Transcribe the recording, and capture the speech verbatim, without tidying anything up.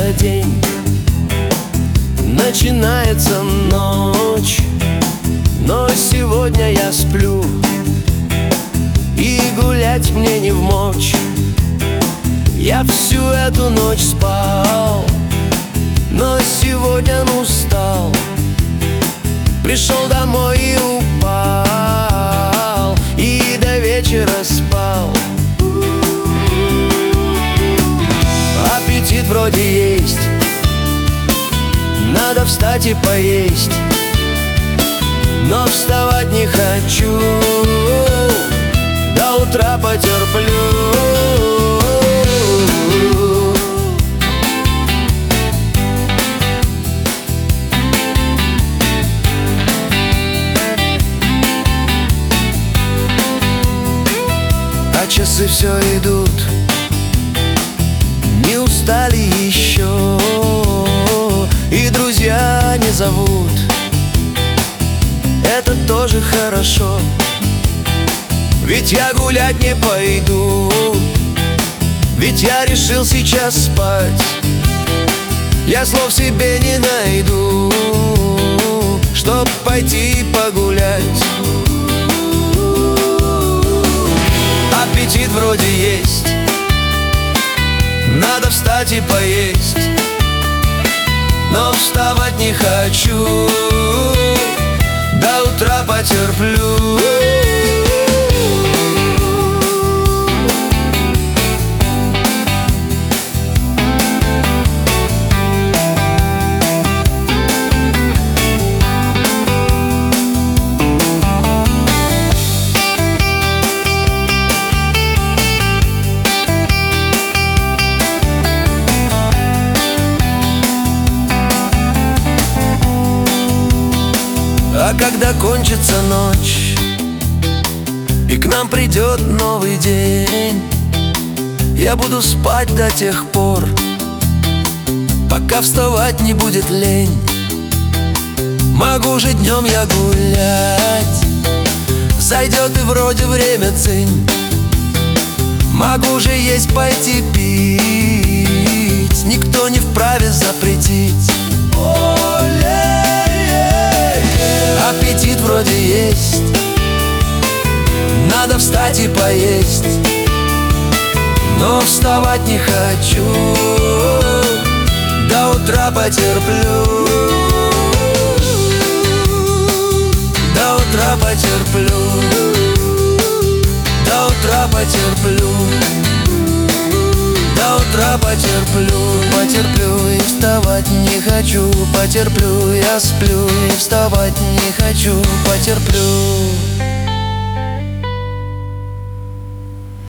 день, начинается ночь, но сегодня я сплю, и гулять мне не вмочь. Я всю эту ночь спал, но сегодня устал. Пришел домой и упал, и до вечера спал. Аппетит вроде есть, надо встать и поесть, но вставать не хочу, до утра потерплю. А часы все идут, не устали еще, и друзья не зовут. Это тоже хорошо, ведь я гулять не пойду, ведь я решил сейчас спать. Я слов себе не найду, чтоб пойти погулять. Аппетит вроде есть, надо встать и поесть, но вставать не хочу, до утра потерплю. А когда кончится ночь и к нам придет новый день, я буду спать до тех пор, пока вставать не будет лень. Могу же днем я гулять, зайдет и вроде время цень. Могу же есть, пойти пить, никто не вправе запретить. Аппетит вроде есть, надо встать и поесть, но вставать не хочу, до утра потерплю. До утра потерплю, до утра потерплю, до утра потерплю. Потерплю и вставать не хочу, потерплю, я сплю и вставать не хочу, потерплю.